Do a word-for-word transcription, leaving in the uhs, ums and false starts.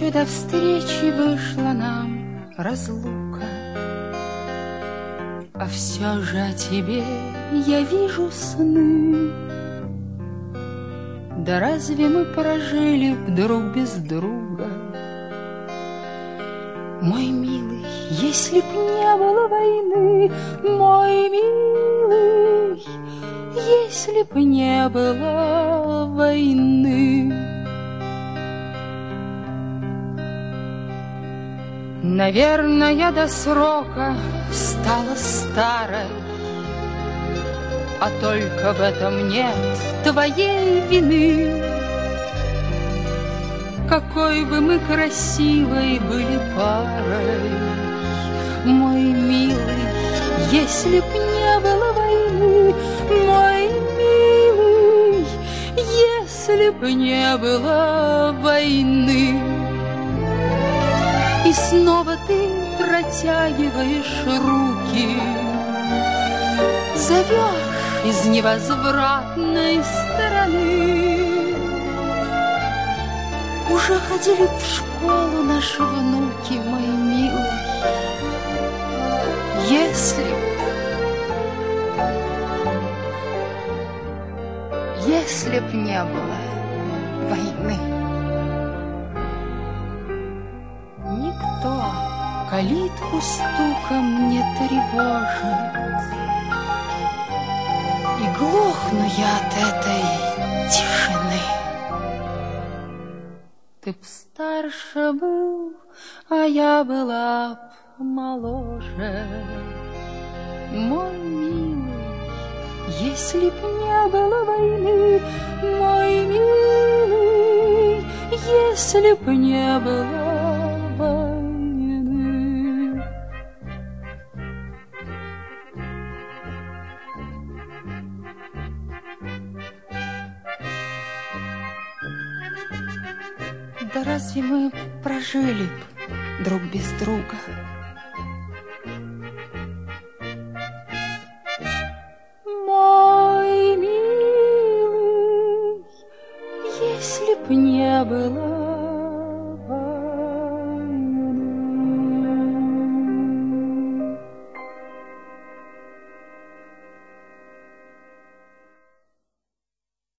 до встречи вышла нам разлука, а все же о тебе я вижу сны. Да разве мы прожили б друг без друга? Мой милый, если б не было войны, мой милый, если б не было войны. Наверное, я до срока стала старой, а только в этом нет твоей вины. Какой бы мы красивой были парой, мой милый, если б не было войны, мой милый, если б не было войны. И снова ты протягиваешь руки, зовешь из невозвратной стороны. Уже ходили в школу наши внуки, мой милый, если б, если б не было войны. Никто калитку стуком не тревожит, и глохну я от этой тишины. Ты б старше был, а я была б моложе, мой милый, если б не было войны, мой милый, если б не было войны. Да разве мы прожили б друг без друга? Мой милый, если б не было